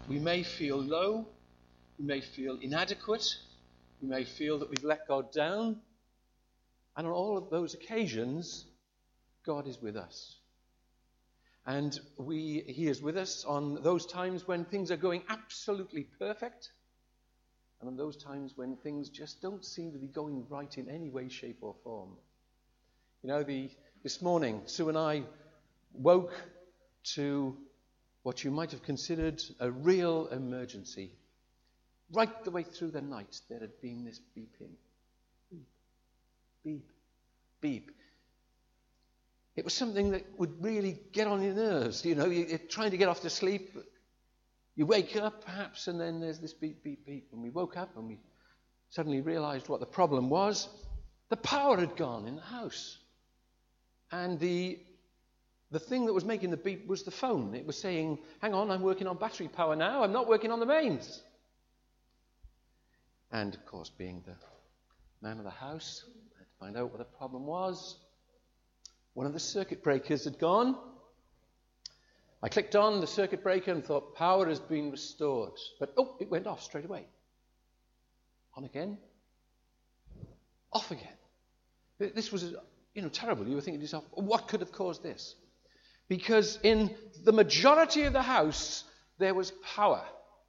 we may feel low, we may feel inadequate, we may feel that we've let God down. And on all of those occasions, God is with us. And He is with us on those times when things are going absolutely perfect, and on those times when things just don't seem to be going right in any way, shape, or form. You know, this morning, Sue and I woke to what you might have considered a real emergency. Right the way through the night, there had been this beeping. Beep, beep, beep. It was something that would really get on your nerves. You know, you're trying to get off to sleep. You wake up, perhaps, and then there's this beep, beep, beep. And we woke up and we suddenly realized what the problem was. The power had gone in the house. And the thing that was making the beep was the phone. It was saying, hang on, I'm working on battery power now. I'm not working on the mains. And, of course, being the man of the house, I had to find out what the problem was. One of the circuit breakers had gone. I clicked on the circuit breaker and thought, power has been restored. But, it went off straight away. On again. Off again. This was, terrible. You were thinking to yourself, what could have caused this? Because in the majority of the house, there was power.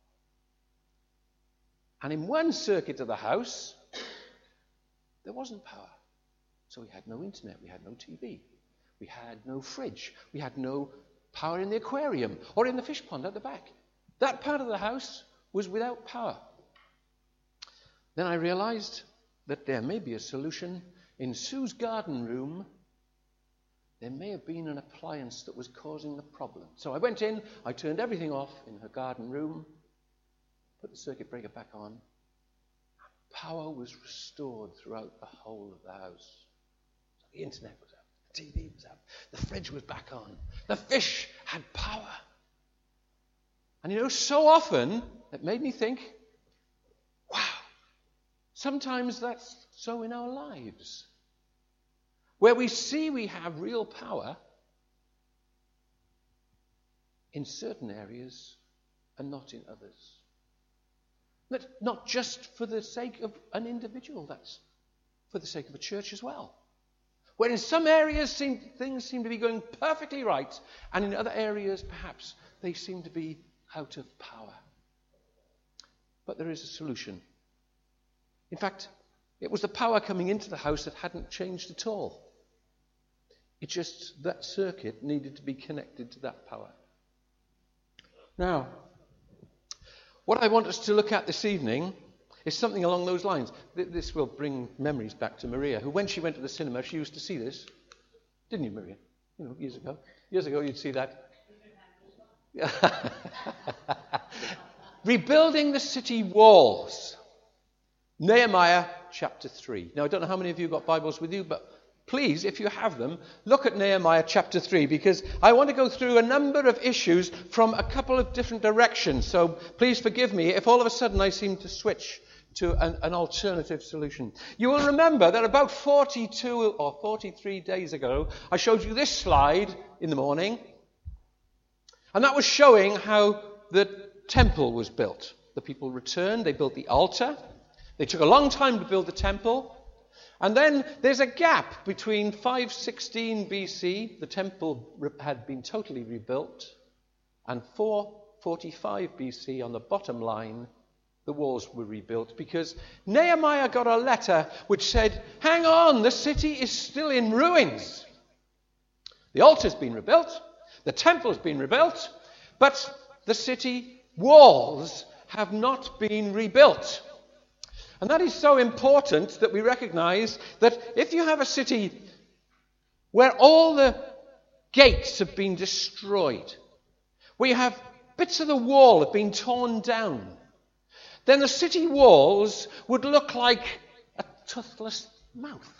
And in one circuit of the house, there wasn't power. So we had no internet, we had no TV, we had no fridge, we had no power in the aquarium or in the fish pond at the back. That part of the house was without power. Then I realized that there may be a solution. In Sue's garden room, there may have been an appliance that was causing the problem. So I went in, I turned everything off in her garden room, put the circuit breaker back on. Power was restored throughout the whole of the house. So the internet was up, the TV was up, the fridge was back on, the fish had power. And so often it made me think, wow, sometimes that's so in our lives. Where we see we have real power in certain areas and not in others. That's not just for the sake of an individual, that's for the sake of a church as well. Where in some areas things seem to be going perfectly right, and in other areas perhaps they seem to be out of power. But there is a solution. In fact, it was the power coming into the house that hadn't changed at all. It's just that circuit needed to be connected to that power. Now, what I want us to look at this evening is something along those lines. This will bring memories back to Maria, who when she went to the cinema, she used to see this. Didn't you, Maria? Years ago. Years ago you'd see that. Rebuilding the city walls. Nehemiah chapter 3. Now, I don't know how many of you got Bibles with you, but please, if you have them, look at Nehemiah chapter 3, because I want to go through a number of issues from a couple of different directions. So please forgive me if all of a sudden I seem to switch to an alternative solution. You will remember that about 42 or 43 days ago, I showed you this slide in the morning, and that was showing how the temple was built. The people returned, they built the altar. They took a long time to build the temple. And then there's a gap between 516 BC, the temple had been totally rebuilt, and 445 BC, on the bottom line, the walls were rebuilt, because Nehemiah got a letter which said, hang on, the city is still in ruins. The altar's been rebuilt, the temple's been rebuilt, but the city walls have not been rebuilt. And that is so important that we recognize that if you have a city where all the gates have been destroyed, where you have bits of the wall have been torn down, then the city walls would look like a toothless mouth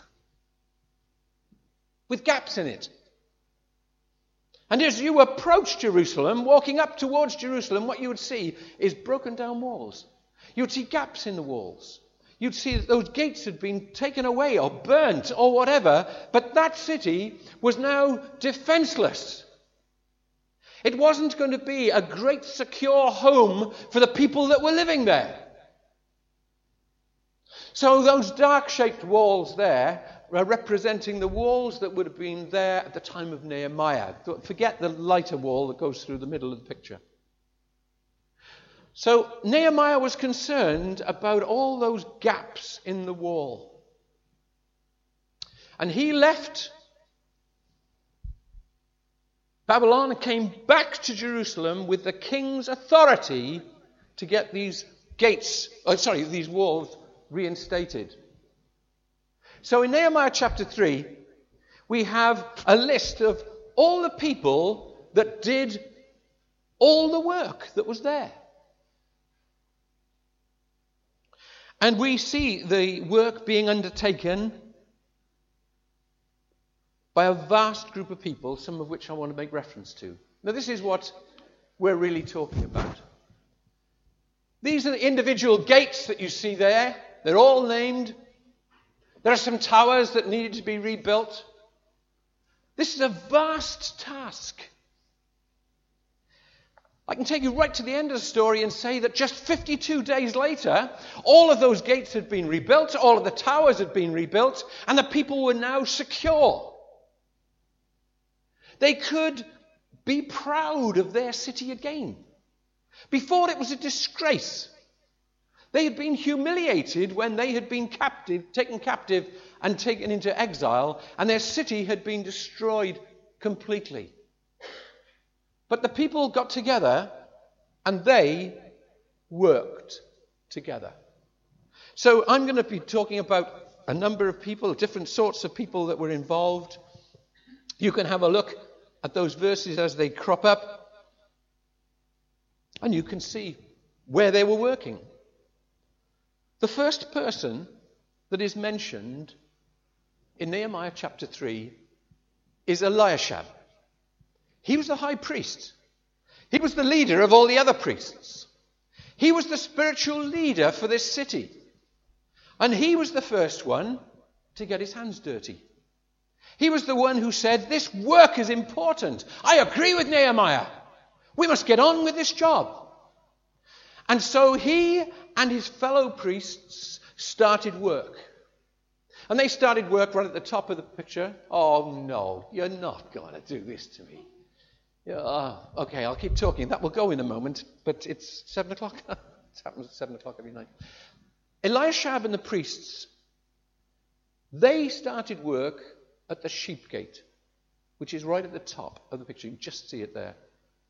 with gaps in it. And as you approach Jerusalem, walking up towards Jerusalem, what you would see is broken down walls. You would see gaps in the walls. You'd see that those gates had been taken away or burnt or whatever, but that city was now defenseless. It wasn't going to be a great secure home for the people that were living there. So those dark-shaped walls there are representing the walls that would have been there at the time of Nehemiah. Forget the lighter wall that goes through the middle of the picture. So Nehemiah was concerned about all those gaps in the wall. And he left Babylon and came back to Jerusalem with the king's authority to get these these walls reinstated. So in Nehemiah chapter 3, we have a list of all the people that did all the work that was there. And we see the work being undertaken by a vast group of people, some of which I want to make reference to. Now, this is what we're really talking about. These are the individual gates that you see there. They're all named. There are some towers that needed to be rebuilt. This is a vast task. I can take you right to the end of the story and say that just 52 days later, all of those gates had been rebuilt, all of the towers had been rebuilt, and the people were now secure. They could be proud of their city again. Before, it was a disgrace. They had been humiliated when they had been taken captive and taken into exile, and their city had been destroyed completely. But the people got together and they worked together. So I'm going to be talking about a number of people, different sorts of people that were involved. You can have a look at those verses as they crop up, and you can see where they were working. The first person that is mentioned in Nehemiah chapter 3 is Eliashib. He was the high priest. He was the leader of all the other priests. He was the spiritual leader for this city. And he was the first one to get his hands dirty. He was the one who said, this work is important. I agree with Nehemiah. We must get on with this job. And so he and his fellow priests started work. And they started work right at the top of the picture. Oh, no, you're not going to do this to me. Yeah, okay, I'll keep talking. That will go in a moment, but it's 7 o'clock. It happens at 7 o'clock every night. Eliashib and the priests, they started work at the sheep gate, which is right at the top of the picture. You can just see it there.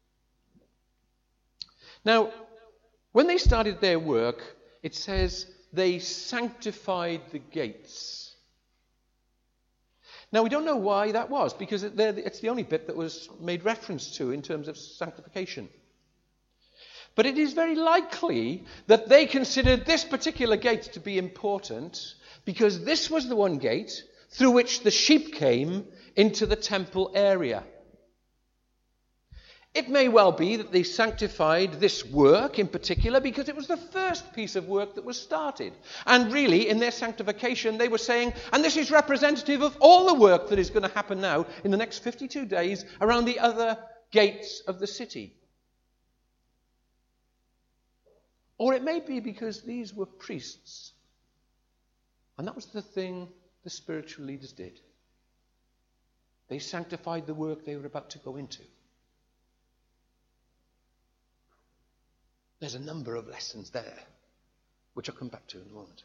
Now, when they started their work, it says they sanctified the gates. Now, we don't know why that was, because it's the only bit that was made reference to in terms of sanctification. But it is very likely that they considered this particular gate to be important because this was the one gate through which the sheep came into the temple area. It may well be that they sanctified this work in particular because it was the first piece of work that was started. And really, in their sanctification, they were saying, and this is representative of all the work that is going to happen now in the next 52 days around the other gates of the city. Or it may be because these were priests. And that was the thing the spiritual leaders did. They sanctified the work they were about to go into. There's a number of lessons there, which I'll come back to in a moment.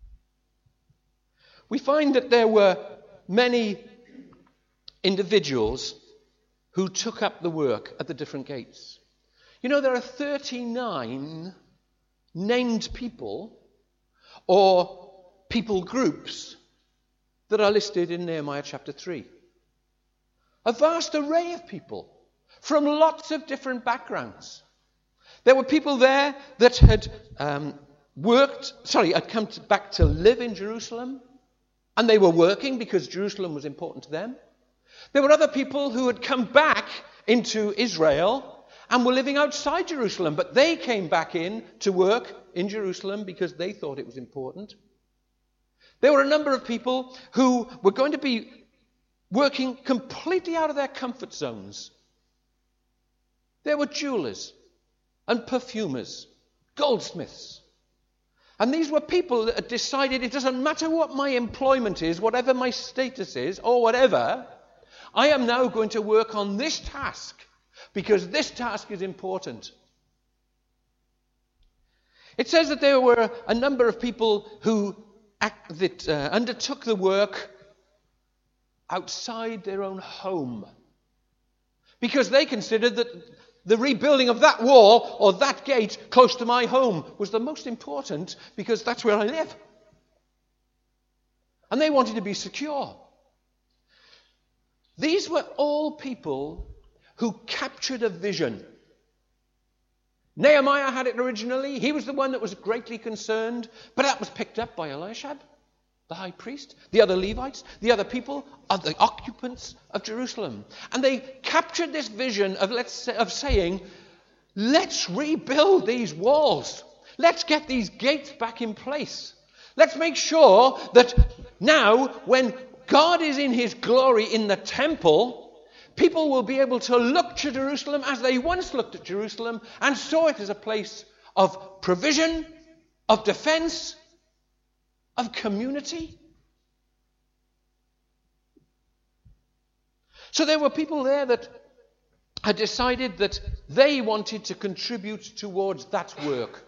We find that there were many individuals who took up the work at the different gates. You know, there are 39 named people or people groups that are listed in Nehemiah chapter 3. A vast array of people from lots of different backgrounds. There were people there that had come back to live in Jerusalem, and they were working because Jerusalem was important to them. There were other people who had come back into Israel and were living outside Jerusalem, but they came back in to work in Jerusalem because they thought it was important. There were a number of people who were going to be working completely out of their comfort zones. There were jewelers and perfumers, goldsmiths. And these were people that had decided it doesn't matter what my employment is, whatever my status is, or whatever, I am now going to work on this task because this task is important. It says that there were a number of people who undertook the work outside their own home because they considered that the rebuilding of that wall or that gate close to my home was the most important because that's where I live. And they wanted to be secure. These were all people who captured a vision. Nehemiah had it originally. He was the one that was greatly concerned, but that was picked up by Eliashib, the high priest, the other Levites, the other people, the occupants of Jerusalem. And they captured this vision of saying, let's rebuild these walls. Let's get these gates back in place. Let's make sure that now, when God is in his glory in the temple, people will be able to look to Jerusalem as they once looked at Jerusalem and saw it as a place of provision, of defense, of community. So there were people there that had decided that they wanted to contribute towards that work.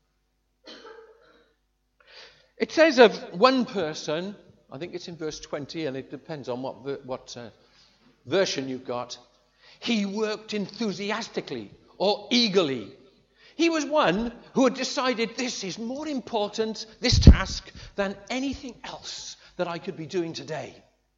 It says of one person, I think it's in verse 20, and it depends on what version you've got, he worked enthusiastically or eagerly. He was one who had decided this is more important, this task, than anything else that I could be doing today.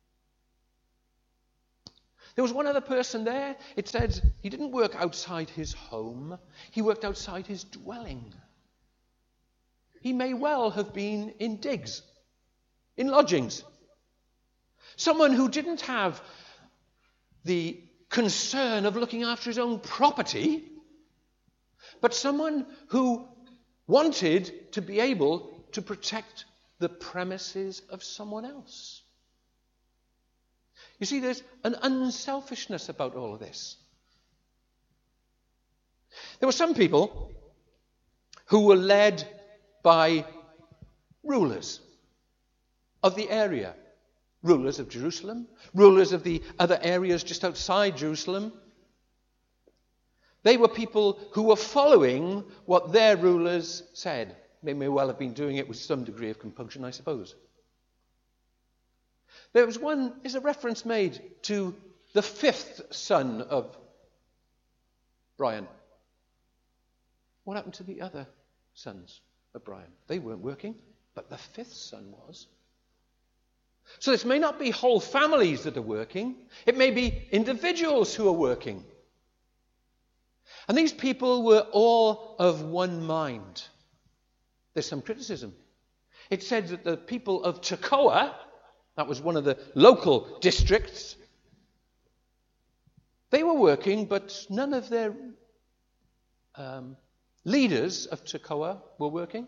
There was one other person there. It said he didn't work outside his home. He worked outside his dwelling. He may well have been in digs, in lodgings. Someone who didn't have the concern of looking after his own property, but someone who wanted to be able to protect the premises of someone else. You see, there's an unselfishness about all of this. There were some people who were led by rulers of the area, rulers of Jerusalem, rulers of the other areas just outside Jerusalem. They were people who were following what their rulers said. They may well have been doing it with some degree of compunction, I suppose. There was is a reference made to the fifth son of Brian. What happened to the other sons of Brian? They weren't working, but the fifth son was. So this may not be whole families that are working. It may be individuals who are working. And these people were all of one mind. There's some criticism. It said that the people of Tekoa, that was one of the local districts, they were working, but none of their leaders of Tekoa were working.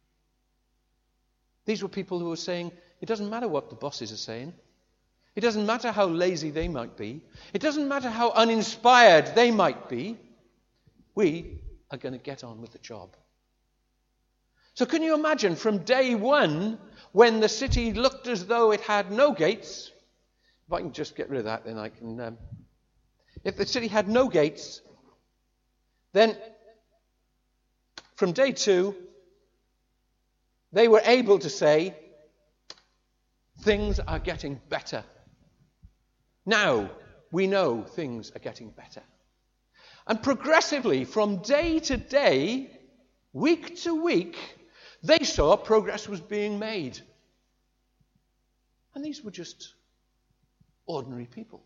These were people who were saying, it doesn't matter what the bosses are saying. It doesn't matter how lazy they might be. It doesn't matter how uninspired they might be. We are going to get on with the job. So can you imagine from day one, when the city looked as though it had no gates, if I can just get rid of that, then I can... if the city had no gates, then from day two, they were able to say, things are getting better. Now we know things are getting better. And progressively, from day to day, week to week, they saw progress was being made. And these were just ordinary people.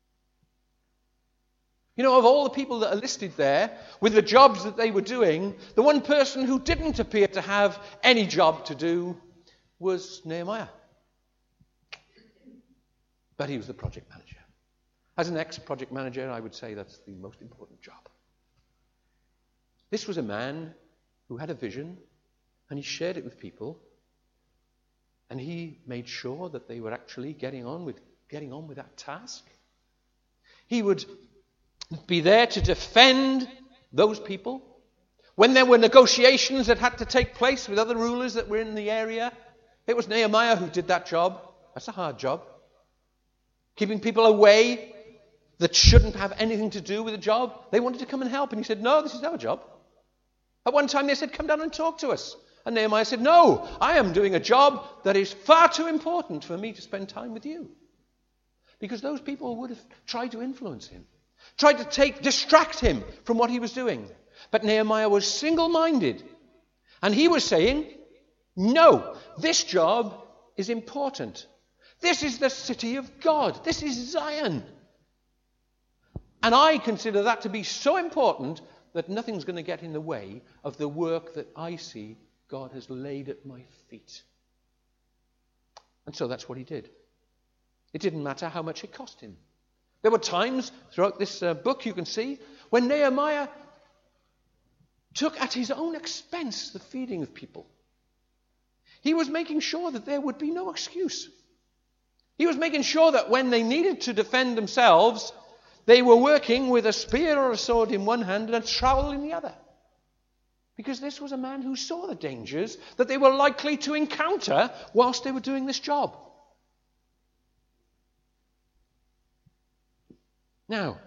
You know, of all the people that are listed there, with the jobs that they were doing, the one person who didn't appear to have any job to do was Nehemiah. But he was the project manager. As an ex-project manager, I would say that's the most important job. This was a man who had a vision, and he shared it with people, and he made sure that they were actually getting on with that task. He would be there to defend those people. When there were negotiations that had to take place with other rulers that were in the area, it was Nehemiah who did that job. That's a hard job. Keeping people away that shouldn't have anything to do with the job. They wanted to come and help, and he said, no, this is our job. At one time they said, come down and talk to us. And Nehemiah said, no, I am doing a job that is far too important for me to spend time with you. Because those people would have tried to influence him, tried to distract him from what he was doing. But Nehemiah was single-minded. And he was saying, no, this job is important. This is the city of God. This is Zion. And I consider that to be so important that nothing's going to get in the way of the work that I see God has laid at my feet. And so that's what he did. It didn't matter how much it cost him. There were times throughout this book, you can see, when Nehemiah took at his own expense the feeding of people. He was making sure that there would be no excuse. He was making sure that when they needed to defend themselves, they were working with a spear or a sword in one hand and a trowel in the other. Because this was a man who saw the dangers that they were likely to encounter whilst they were doing this job. Now,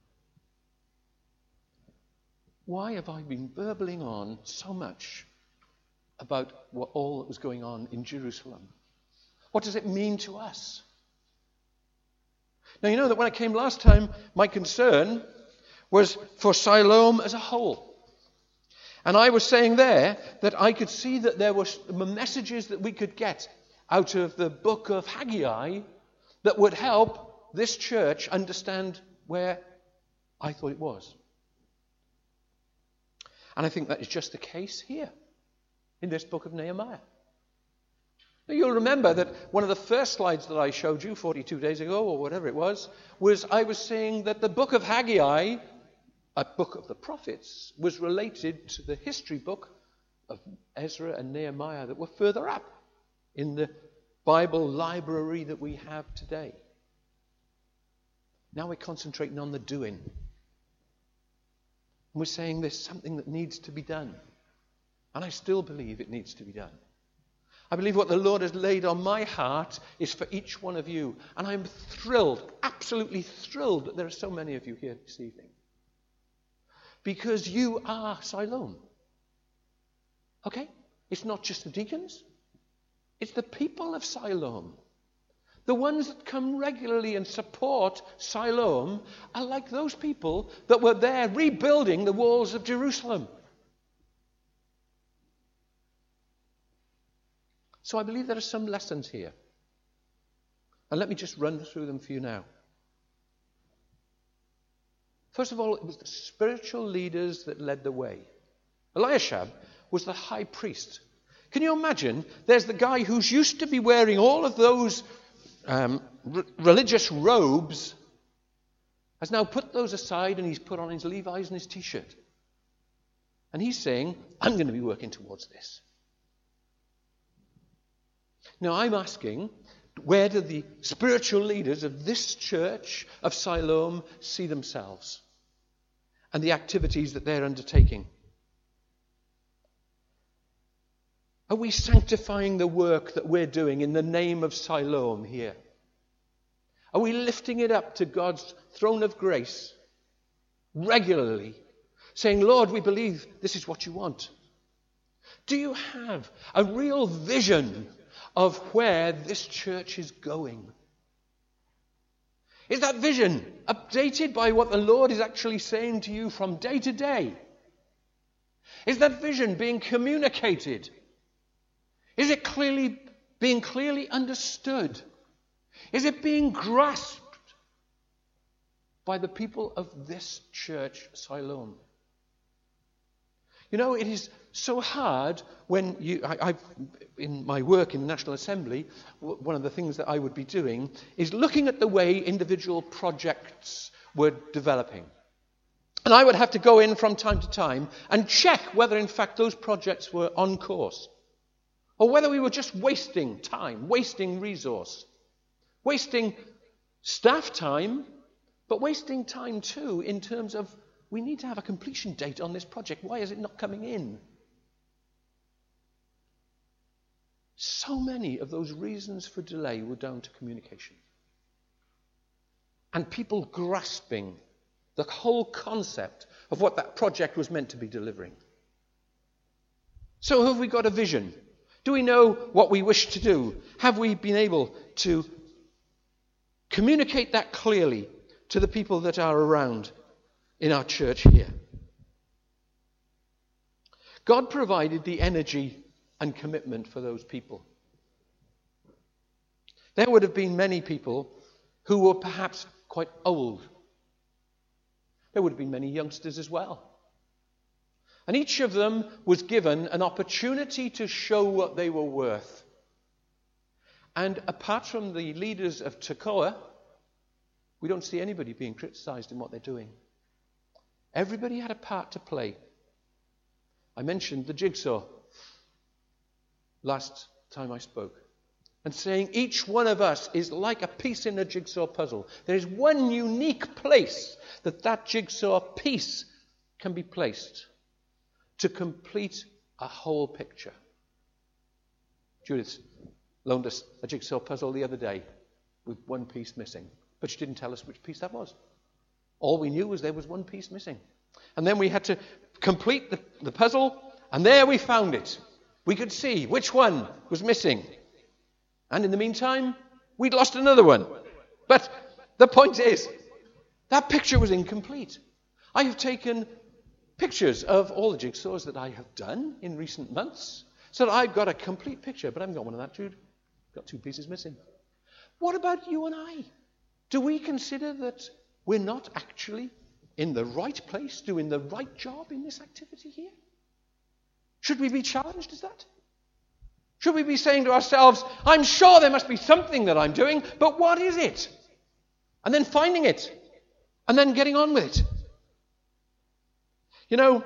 why have I been burbling on so much about all that was going on in Jerusalem? What does it mean to us? Now, you know that when I came last time, my concern was for Siloam as a whole. And I was saying there that I could see that there were messages that we could get out of the book of Haggai that would help this church understand where I thought it was. And I think that is just the case here in this book of Nehemiah. Now, you'll remember that one of the first slides that I showed you 42 days ago, or whatever it was I was saying that the book of Haggai, a book of the prophets, was related to the history book of Ezra and Nehemiah that were further up in the Bible library that we have today. Now we're concentrating on the doing. And we're saying there's something that needs to be done. And I still believe it needs to be done. I believe what the Lord has laid on my heart is for each one of you. And I'm thrilled, absolutely thrilled that there are so many of you here this evening. Because you are Siloam. Okay? It's not just the deacons. It's the people of Siloam. The ones that come regularly and support Siloam are like those people that were there rebuilding the walls of Jerusalem. So I believe there are some lessons here. And let me just run through them for you now. First of all, it was the spiritual leaders that led the way. Eliashib was the high priest. Can you imagine? There's the guy who's used to be wearing all of those religious robes, has now put those aside and he's put on his Levi's and his t-shirt. And he's saying, I'm going to be working towards this. Now I'm asking, where do the spiritual leaders of this church of Siloam see themselves and the activities that they're undertaking? Are we sanctifying the work that we're doing in the name of Siloam here? Are we lifting it up to God's throne of grace regularly, saying, Lord, we believe this is what you want? Do you have a real vision of where this church is going? Is that vision updated by what the Lord is actually saying to you from day to day? Is that vision being communicated? Is it being clearly understood? Is it being grasped by the people of this church, Siloam? You know, it is so hard when in my work in the National Assembly, one of the things that I would be doing is looking at the way individual projects were developing. And I would have to go in from time to time and check whether in fact those projects were on course. Or whether we were just wasting time, wasting resource, wasting staff time, But wasting time too in terms of we need to have a completion date on this project. Why is it not coming in? So many of those reasons for delay were down to communication. And people grasping the whole concept of what that project was meant to be delivering. So have we got a vision? Do we know what we wish to do? Have we been able to communicate that clearly to the people that are around in our church here? God provided the energy and commitment for those people. There would have been many people who were perhaps quite old. There would have been many youngsters as well. And each of them was given an opportunity to show what they were worth. And apart from the leaders of Tekoa, we don't see anybody being criticized in what they're doing. Everybody had a part to play. I mentioned the jigsaw last time I spoke. And saying each one of us is like a piece in a jigsaw puzzle. There is one unique place that jigsaw piece can be placed to complete a whole picture. Judith loaned us a jigsaw puzzle the other day with one piece missing. But she didn't tell us which piece that was. All we knew was there was one piece missing. And then we had to complete the puzzle, and there we found it. We could see which one was missing. And in the meantime, we'd lost another one. But the point is, that picture was incomplete. I have taken pictures of all the jigsaws that I have done in recent months, so that I've got a complete picture. But I haven't got one of that, Jude. I've got 2 pieces missing. What about you and I? Do we consider that we're not actually in the right place, doing the right job in this activity here? Should we be challenged as that? Should we be saying to ourselves, I'm sure there must be something that I'm doing, but what is it? And then finding it. And then getting on with it. You know,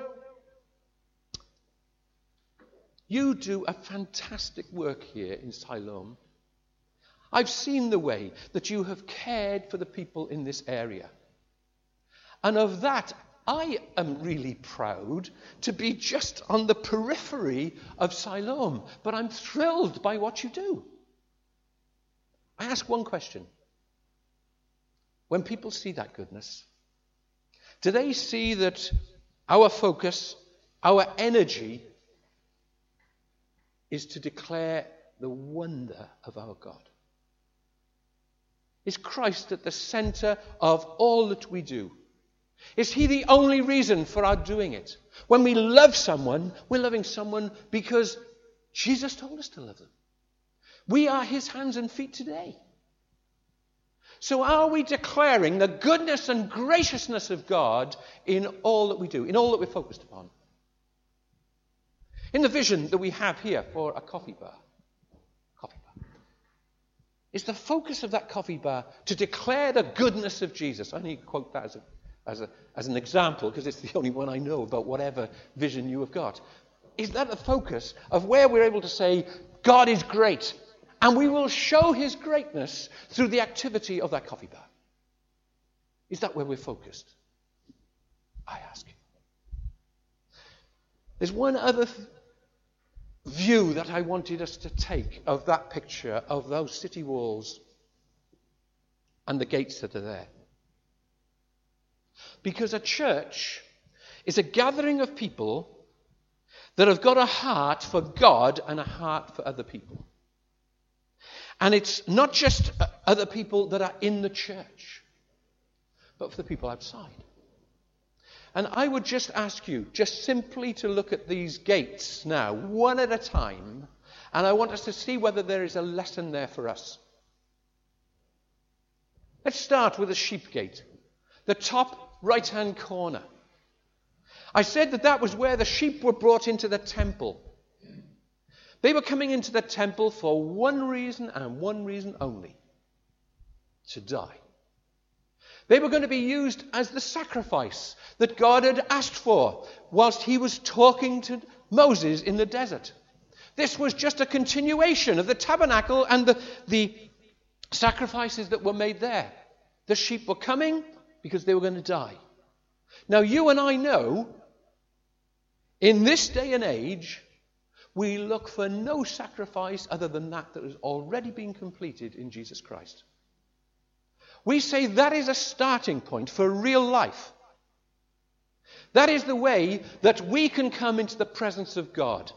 you do a fantastic work here in Siloam. I've seen the way that you have cared for the people in this area. And of that, I am really proud to be just on the periphery of Siloam, but I'm thrilled by what you do. I ask one question. When people see that goodness, do they see that our focus, our energy, is to declare the wonder of our God? Is Christ at the center of all that we do? Is he the only reason for our doing it? When we love someone, we're loving someone because Jesus told us to love them. We are his hands and feet today. So are we declaring the goodness and graciousness of God in all that we do, in all that we're focused upon? In the vision that we have here for a coffee bar, is the focus of that coffee bar to declare the goodness of Jesus? I need to quote that as an example, because it's the only one I know about whatever vision you have got. Is that the focus of where we're able to say, God is great, and we will show his greatness through the activity of that coffee bar? Is that where we're focused? I ask you. There's one other view that I wanted us to take of that picture of those city walls and the gates that are there. Because a church is a gathering of people that have got a heart for God and a heart for other people. And it's not just other people that are in the church, but for the people outside. And I would just ask you, just simply to look at these gates now, one at a time, and I want us to see whether there is a lesson there for us. Let's start with the sheep gate, the top right-hand corner. I said that was where the sheep were brought into the temple. They were coming into the temple for one reason and one reason only: to die. They were going to be used as the sacrifice that God had asked for whilst he was talking to Moses in the desert. This was just a continuation of the tabernacle and the sacrifices that were made there. The sheep were coming because they were going to die. Now, you and I know, in this day and age, we look for no sacrifice other than that has already been completed in Jesus Christ. We say that is a starting point for real life. That is the way that we can come into the presence of God.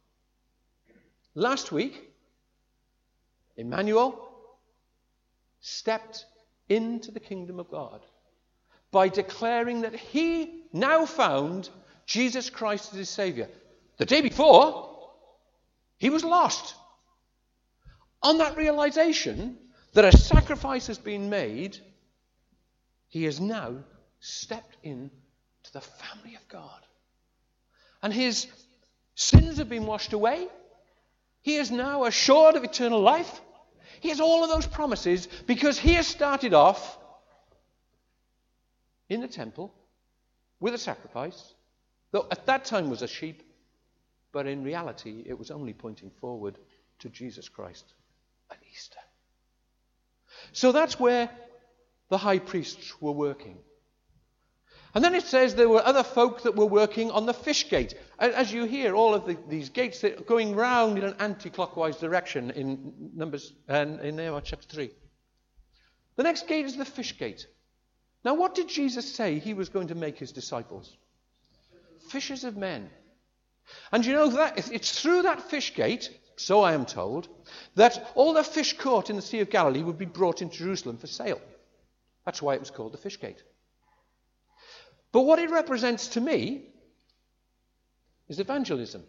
Last week, Emmanuel stepped into the kingdom of God by declaring that he now found Jesus Christ as his Saviour. The day before, he was lost. On that realization that a sacrifice has been made, he has now stepped in to the family of God. And his sins have been washed away. He is now assured of eternal life. He has all of those promises because he has started off in the temple with a sacrifice, though at that time was a sheep, but in reality it was only pointing forward to Jesus Christ at Easter. So that's where the high priests were working. And then it says there were other folk that were working on the fish gate. As you hear, all of these gates that are going round in an anti-clockwise direction in Nehemiah chapter 3. The next gate is the fish gate. Now, what did Jesus say he was going to make his disciples? Fishers of men. And you know that it's through that fish gate, so I am told, that all the fish caught in the Sea of Galilee would be brought into Jerusalem for sale. That's why it was called the fish gate. But what it represents to me is evangelism.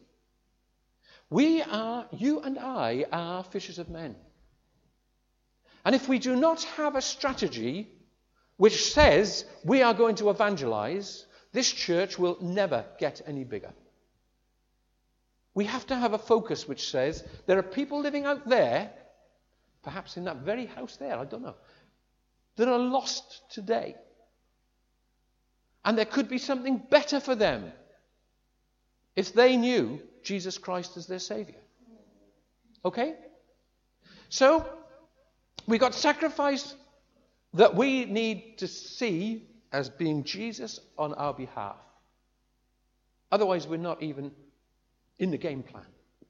You and I are fishers of men. And if we do not have a strategy which says we are going to evangelize, this church will never get any bigger. We have to have a focus which says there are people living out there, perhaps in that very house there, I don't know, that are lost today. And there could be something better for them if they knew Jesus Christ as their Saviour. Okay? So, we got sacrifice that we need to see as being Jesus on our behalf. Otherwise, we're not even in the game plan.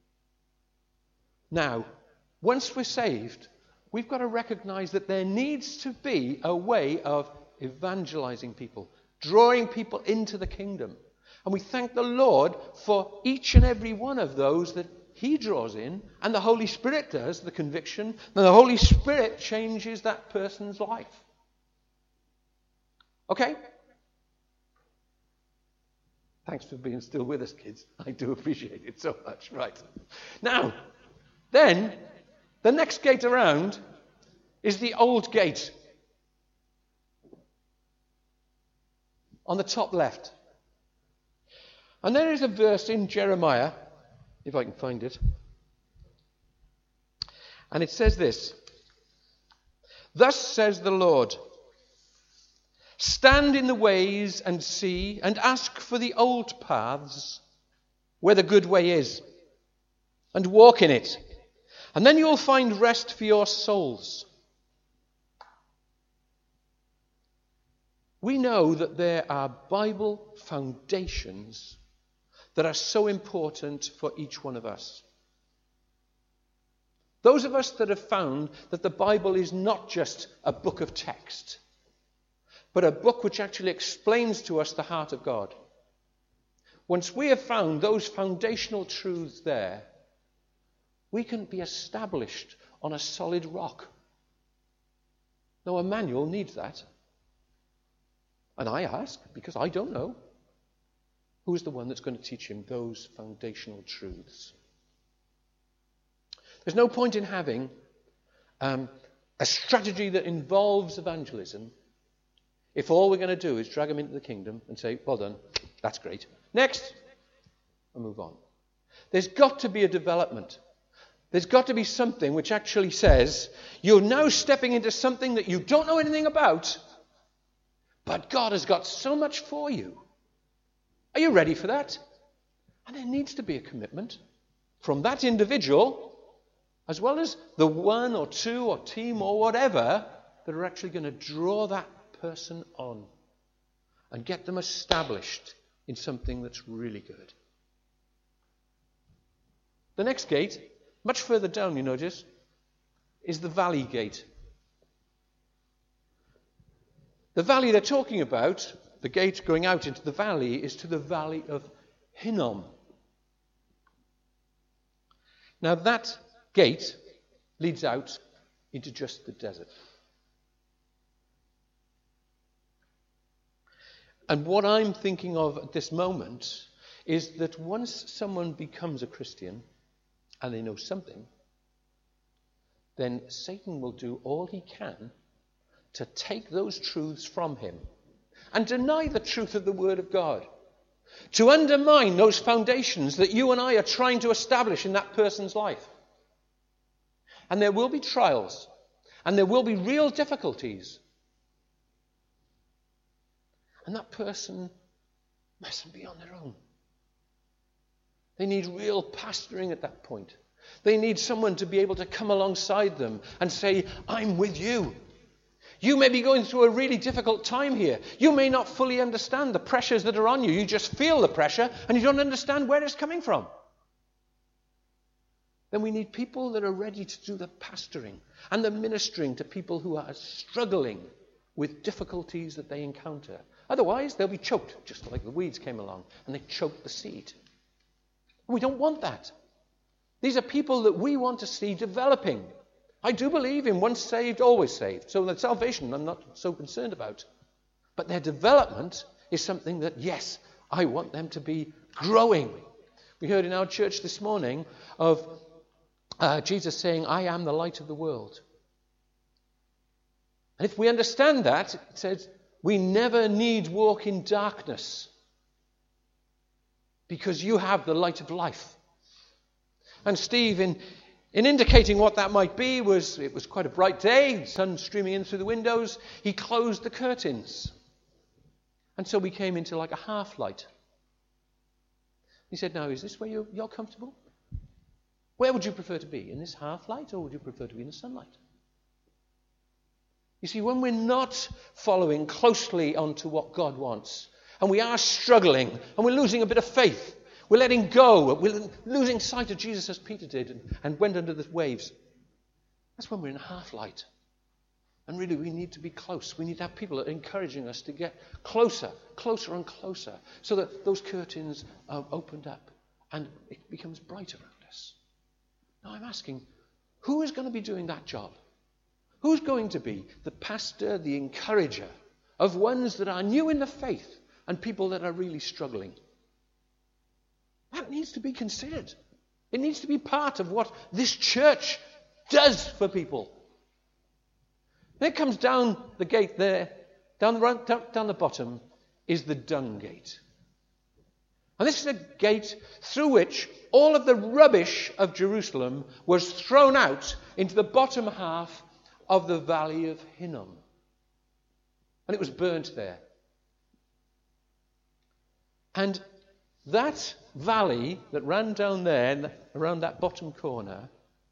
Now, once we're saved, we've got to recognize that there needs to be a way of evangelizing people, drawing people into the kingdom. And we thank the Lord for each and every one of those that he draws in, and the Holy Spirit does the conviction, and the Holy Spirit changes that person's life. Okay? Thanks for being still with us, kids. I do appreciate it so much. Right. Now, then, the next gate around is the old gate. On the top left. And there is a verse in Jeremiah, if I can find it. And it says this: "Thus says the Lord, stand in the ways and see, and ask for the old paths where the good way is, and walk in it, and then you will find rest for your souls." We know that there are Bible foundations that are so important for each one of us. Those of us that have found that the Bible is not just a book of text, but a book which actually explains to us the heart of God. Once we have found those foundational truths there, we can be established on a solid rock. Now, Emmanuel needs that. And I ask, because I don't know, who is the one that's going to teach him those foundational truths? There's no point in having a strategy that involves evangelism if all we're going to do is drag him into the kingdom and say, well done, that's great. Next, and move on. There's got to be a development. There's got to be something which actually says, you're now stepping into something that you don't know anything about, but God has got so much for you. Are you ready for that? And there needs to be a commitment from that individual, as well as the one or two or team or whatever that are actually going to draw that person on and get them established in something that's really good. The next gate, much further down, you notice, is the valley gate. The valley they're talking about, the gate going out into the valley, is to the valley of Hinnom. Now that gate leads out into just the desert. And what I'm thinking of at this moment is that once someone becomes a Christian and they know something, then Satan will do all he can to take those truths from him and deny the truth of the Word of God, to undermine those foundations that you and I are trying to establish in that person's life. And there will be trials, and there will be real difficulties. And that person mustn't be on their own. They need real pastoring at that point. They need someone to be able to come alongside them and say, I'm with you. You may be going through a really difficult time here. You may not fully understand the pressures that are on you. You just feel the pressure and you don't understand where it's coming from. Then we need people that are ready to do the pastoring and the ministering to people who are struggling with difficulties that they encounter. Otherwise, they'll be choked, just like the weeds came along, and they choked the seed. We don't want that. These are people that we want to see developing. I do believe in once saved, always saved. So that salvation I'm not so concerned about. But their development is something that, yes, I want them to be growing. We heard in our church this morning of Jesus saying, I am the light of the world. And if we understand that, it says, we never need walk in darkness because you have the light of life. And Steve, in indicating what that might be, it was quite a bright day, the sun streaming in through the windows. He closed the curtains. And so we came into like a half light. He said, now, is this where you're comfortable? Where would you prefer to be? In this half light, or would you prefer to be in the sunlight? You see, when we're not following closely onto what God wants, and we are struggling, and we're losing a bit of faith, we're letting go, we're losing sight of Jesus as Peter did and went under the waves, that's when we're in half light. And really, we need to be close. We need to have people encouraging us to get closer and closer, so that those curtains are opened up and it becomes bright around us. Now I'm asking, who is going to be doing that job? Who's going to be the pastor, the encourager of ones that are new in the faith and people that are really struggling? That needs to be considered. It needs to be part of what this church does for people. Then it comes down the gate there, down the bottom is the dung gate. And this is a gate through which all of the rubbish of Jerusalem was thrown out into the bottom half of the valley of Hinnom. And it was burnt there. And that valley that ran down there, around that bottom corner,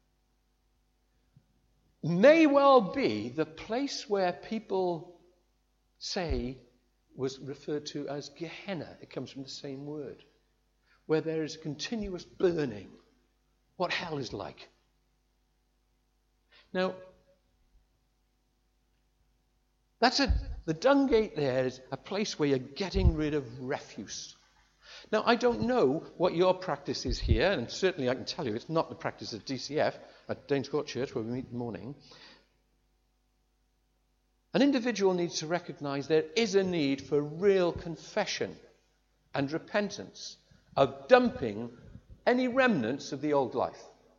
may well be the place where people say was referred to as Gehenna. It comes from the same word. Where there is continuous burning. What hell is like. Now, the dung gate there is a place where you're getting rid of refuse. Now, I don't know what your practice is here, and certainly I can tell you it's not the practice of DCF, at Danes Court Church, where we meet in the morning. An individual needs to recognize there is a need for real confession and repentance of dumping any remnants of the old life.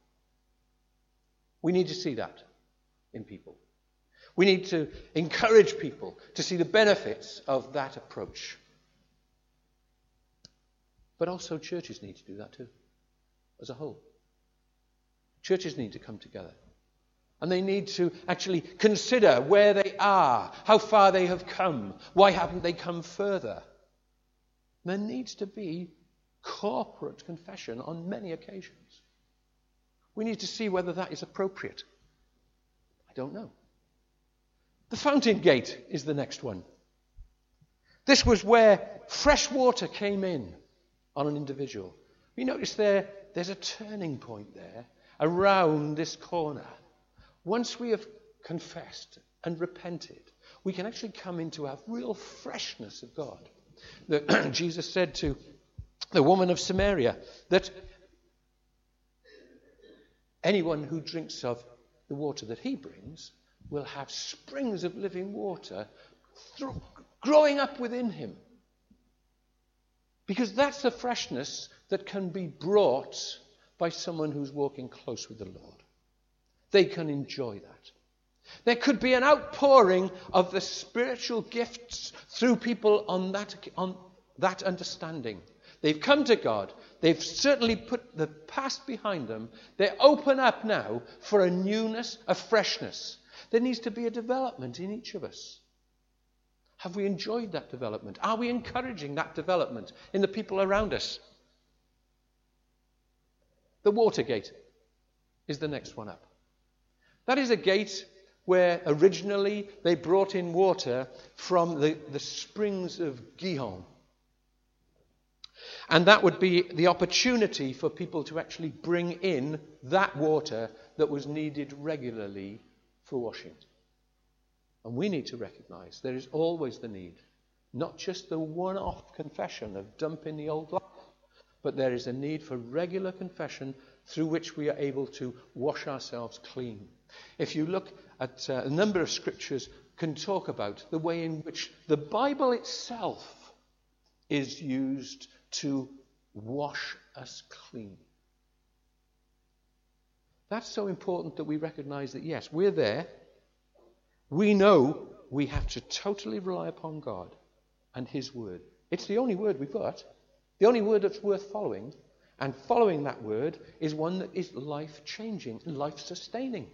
We need to see that in people. We need to encourage people to see the benefits of that approach. But also churches need to do that too, as a whole. Churches need to come together. And they need to actually consider where they are, how far they have come, why haven't they come further. There needs to be corporate confession on many occasions. We need to see whether that is appropriate. I don't know. The fountain gate is the next one. This was where fresh water came in on an individual. You notice there's a turning point there around this corner. Once we have confessed and repented, we can actually come into a real freshness of God. That Jesus said to the woman of Samaria that anyone who drinks of the water that he brings will have springs of living water growing up within him. Because that's the freshness that can be brought by someone who's walking close with the Lord. They can enjoy that. There could be an outpouring of the spiritual gifts through people on that understanding. They've come to God. They've certainly put the past behind them. They open up now for a newness, a freshness. There needs to be a development in each of us. Have we enjoyed that development? Are we encouraging that development in the people around us? The water gate is the next one up. That is a gate where originally they brought in water from the springs of Gihon. And that would be the opportunity for people to actually bring in that water that was needed regularly for washing. And we need to recognize there is always the need, not just the one-off confession of dumping the old life, but there is a need for regular confession through which we are able to wash ourselves clean. If you look at a number of scriptures can talk about the way in which the Bible itself is used to wash us clean. That's so important that we recognize that, yes, we're there. We know we have to totally rely upon God and his word. It's the only word we've got. The only word that's worth following. And following that word is one that is life-changing and life-sustaining.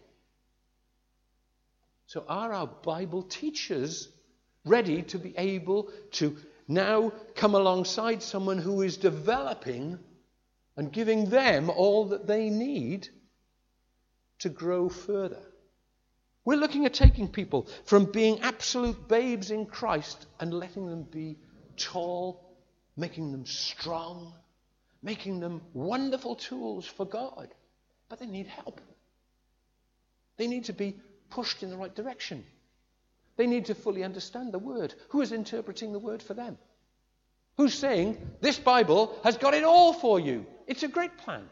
So are our Bible teachers ready to be able to now come alongside someone who is developing and giving them all that they need to grow further? We're looking at taking people from being absolute babes in Christ and letting them be tall, making them strong, making them wonderful tools for God. But they need help. They need to be pushed in the right direction. They need to fully understand the word. Who is interpreting the word for them? Who's saying, this Bible has got it all for you? It's a great plan.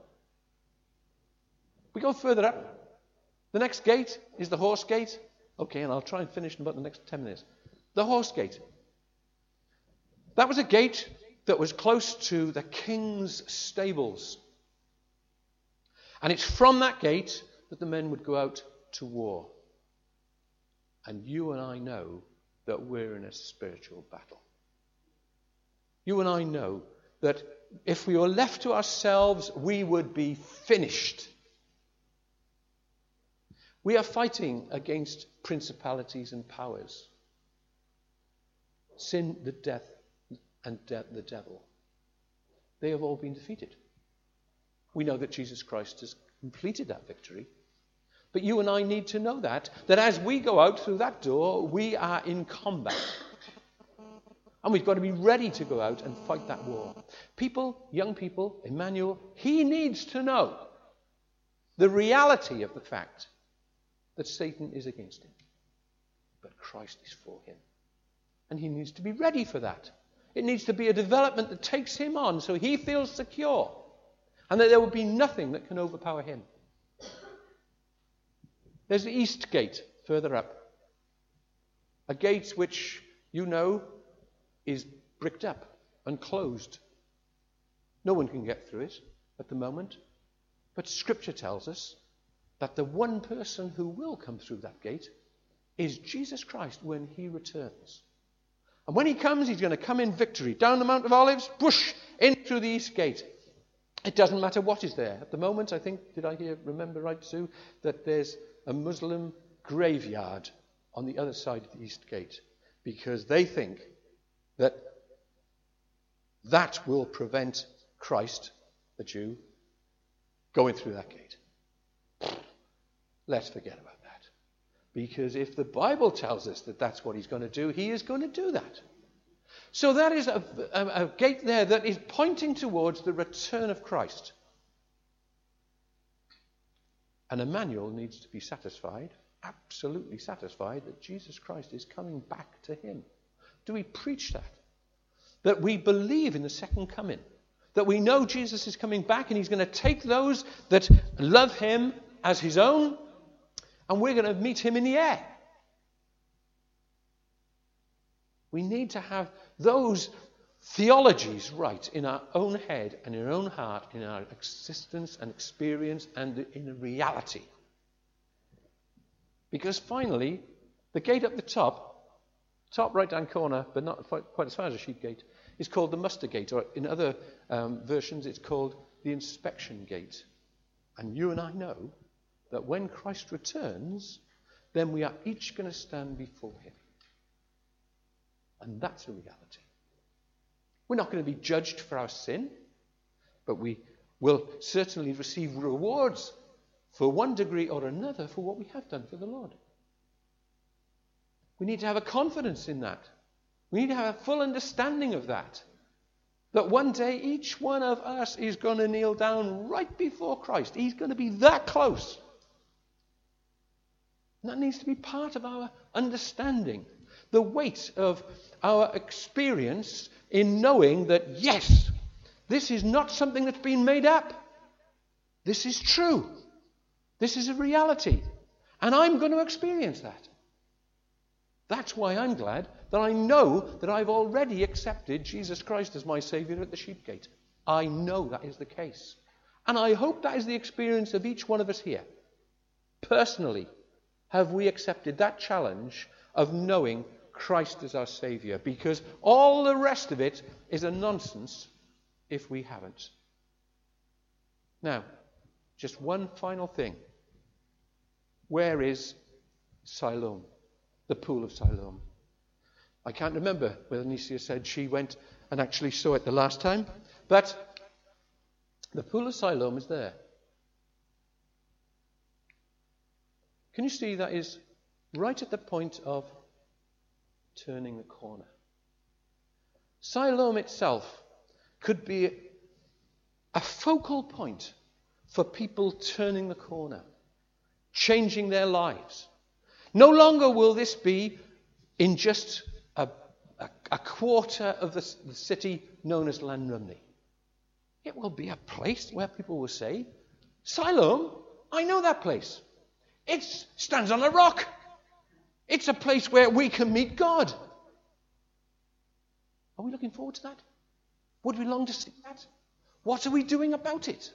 We go further up. The next gate is the horse gate. Okay, and I'll try and finish in about the next 10 minutes. The horse gate. That was a gate that was close to the king's stables. And it's from that gate that the men would go out to war. And you and I know that we're in a spiritual battle. You and I know that if we were left to ourselves, we would be finished. We are fighting against principalities and powers. Sin, the death, and the devil. They have all been defeated. We know that Jesus Christ has completed that victory. But you and I need to know that as we go out through that door, we are in combat. And we've got to be ready to go out and fight that war. People, young people, Emmanuel, he needs to know the reality of the fact that Satan is against him. But Christ is for him. And he needs to be ready for that. It needs to be a development that takes him on so he feels secure. And that there will be nothing that can overpower him. There's the east gate further up. A gate which, you know, is bricked up and closed. No one can get through it at the moment. But Scripture tells us that the one person who will come through that gate is Jesus Christ when he returns. And when he comes, he's going to come in victory. Down the Mount of Olives, whoosh, in through the east gate. It doesn't matter what is there. At the moment, I think, remember right, Sue, that there's a Muslim graveyard on the other side of the east gate. Because they think that that will prevent Christ, the Jew, going through that gate. Let's forget about that. Because if the Bible tells us that that's what he's going to do, he is going to do that. So that is a gate there that is pointing towards the return of Christ. And Emmanuel needs to be satisfied, absolutely satisfied, that Jesus Christ is coming back to him. Do we preach that? That we believe in the second coming. That we know Jesus is coming back and he's going to take those that love him as his own, and we're going to meet him in the air. We need to have those theologies right in our own head and in our own heart, in our existence and experience and in reality. Because finally, the gate up the top right-hand corner, but not quite as far as a sheep gate, is called the muster gate, or in other versions it's called the inspection gate. And you and I know that when Christ returns, then we are each going to stand before him. And that's a reality. We're not going to be judged for our sin, but we will certainly receive rewards for one degree or another for what we have done for the Lord. We need to have a confidence in that. We need to have a full understanding of that. That one day each one of us is going to kneel down right before Christ. He's going to be that close. And that needs to be part of our understanding. The weight of our experience in knowing that, yes, this is not something that's been made up. This is true. This is a reality. And I'm going to experience that. That's why I'm glad that I know that I've already accepted Jesus Christ as my Saviour at the sheep gate. I know that is the case. And I hope that is the experience of each one of us here. Personally, have we accepted that challenge of knowing Christ as our Saviour? Because all the rest of it is a nonsense if we haven't. Now, just one final thing. Where is Siloam? The pool of Siloam. I can't remember whether Nisia said she went and actually saw it the last time, but the pool of Siloam is there. Can you see that is right at the point of turning the corner? Siloam itself could be a focal point for people turning the corner, changing their lives. No longer will this be in just a quarter of the city known as Llanrumney. It will be a place where people will say, Siloam, I know that place. It stands on a rock. It's a place where we can meet God. Are we looking forward to that? Would we long to see that? What are we doing about it?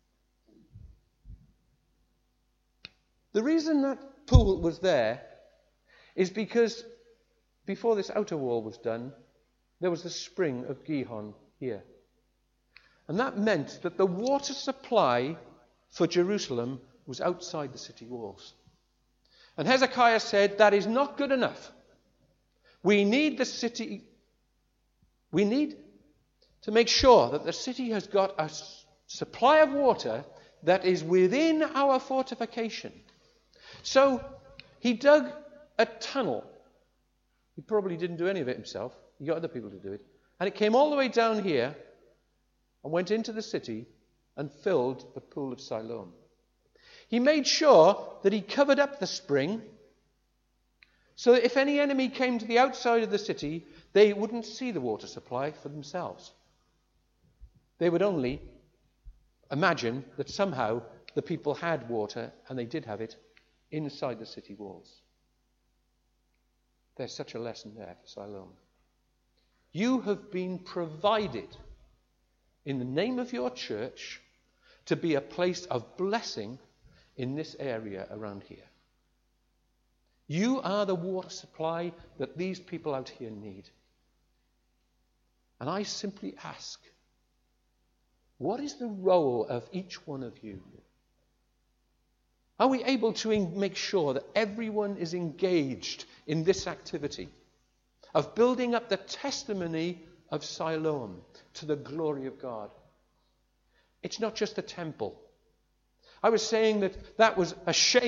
The reason that pool was there is because before this outer wall was done, there was the spring of Gihon here. And that meant that the water supply for Jerusalem was outside the city walls. And Hezekiah said, that is not good enough. We need the city, we need to make sure that the city has got a supply of water that is within our fortification. So he dug a tunnel. He probably didn't do any of it himself. He got other people to do it. And it came all the way down here and went into the city and filled the pool of Siloam. He made sure that he covered up the spring so that if any enemy came to the outside of the city, they wouldn't see the water supply for themselves. They would only imagine that somehow the people had water, and they did have it, inside the city walls. There's such a lesson there for Siloam. You have been provided in the name of your church to be a place of blessing in this area around here. You are the water supply that these people out here need. And I simply ask, what is the role of each one of you? Are we able to make sure that everyone is engaged in this activity of building up the testimony of Siloam to the glory of God? It's not just a temple. I was saying that was a shame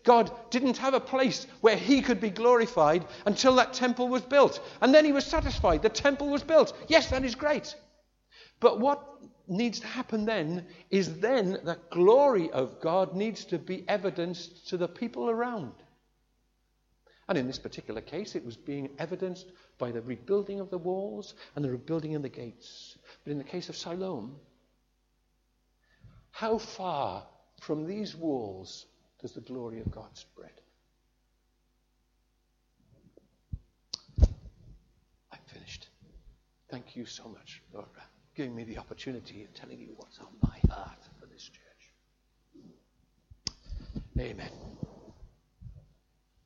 God didn't have a place where he could be glorified until that temple was built. And then he was satisfied. The temple was built. Yes, that is great. But what needs to happen then is then the glory of God needs to be evidenced to the people around. And in this particular case, it was being evidenced by the rebuilding of the walls and the rebuilding of the gates. But in the case of Siloam, how far from these walls does the glory of God spread? I'm finished. Thank you so much for giving me the opportunity of telling you what's on my heart for this church. Amen.